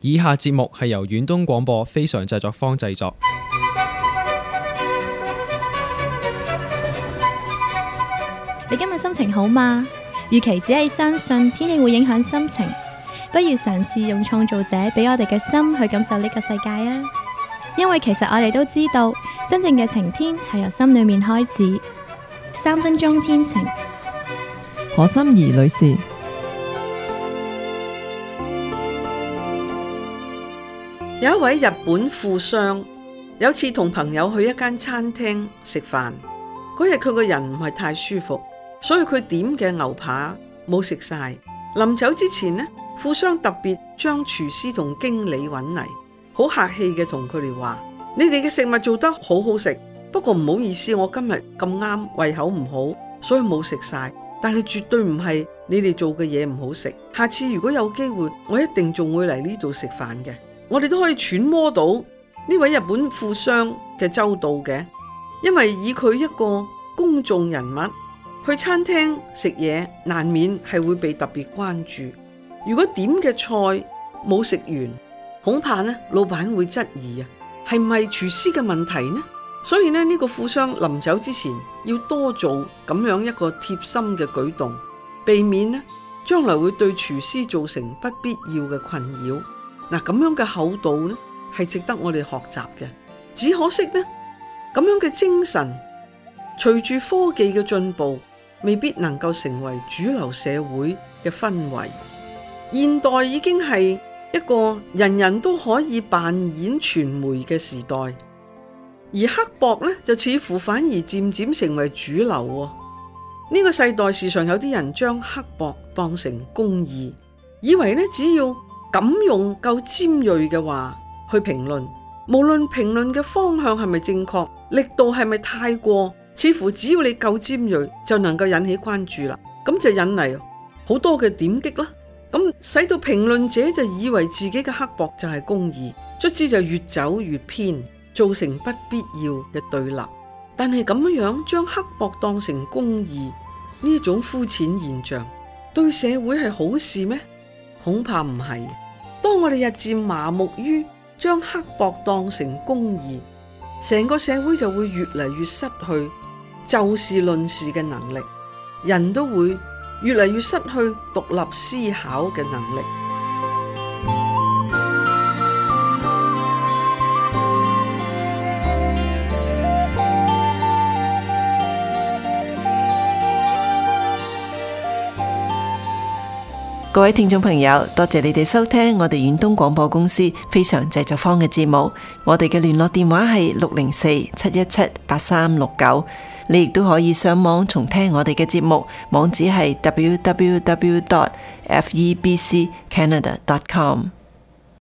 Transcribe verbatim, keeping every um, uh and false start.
以下節目係由遠東廣播非常製作坊製作。 你今日心情好嗎？與其只係相信天氣會影響心情，不如嘗試用創造者俾我哋嘅心去感受呢個世界啊！因為其實我哋都知道，真正嘅晴天係由心裏面開始。三分鐘天晴， 何心怡女士。 有一位日本富商，有次同朋友去一間餐廳食飯，嗰日佢個人唔係太舒服，所以佢點嘅牛扒冇食晒。臨走之前呢，富商特別將廚師同經理揾嚟，好客氣嘅同佢哋話：你哋嘅食物做得好好食，不過唔好意思，我今日咁啱胃口唔好，所以冇食晒。但係絕對唔係你哋做嘅嘢唔好食，下次如果有機會，我一定仲會嚟呢度食飯嘅。我哋都可以揣摩到呢位日本富商嘅周到嘅，因為以佢一個公眾人物去餐廳食嘢，難免係會被特別關注。如果點嘅菜冇食完，恐怕呢老闆會質疑啊，係唔係廚師嘅問題呢？所以呢呢個富商臨走之前要多做咁樣一個貼心嘅舉動，避免呢將來會對廚師造成不必要嘅困擾。嗱，咁樣嘅厚道呢係值得我哋學習嘅。只可惜呢咁樣嘅精神隨住科技嘅進步，未必能夠成為主流社會嘅氛圍。現代已經係一個人人都可以扮演傳媒嘅時代，而刻薄呢就似乎反而漸漸成為主流。呢個世代時常有啲人將刻薄當成公義，以為呢只要敢用夠尖銳嘅話去評論，無論評論嘅方向係咪正確，力度係咪太過，似乎只要你夠尖銳就能夠引起關注啦，咁就引嚟好多嘅點擊啦，咁使到評論者就以為自己嘅刻薄就係公義，卒之就越走越偏，造成不必要嘅對立。但係咁樣將刻薄當成公義呢一種膚淺現象，對社會係好事咩？恐怕唔係。當我哋日漸麻木於將刻薄當成公義，成個社會就會越嚟越失去就事論事嘅能力，人都會越嚟越失去獨立思考嘅能力。 各位聽眾朋友，多謝你哋收聽我哋遠東廣播公司非常製作坊嘅節目。我哋嘅聯絡電話係六零四七一七八三六九。你亦都可以上網重聽我哋嘅節目，網址係 double-u double-u double-u dot f e b c canada dot com。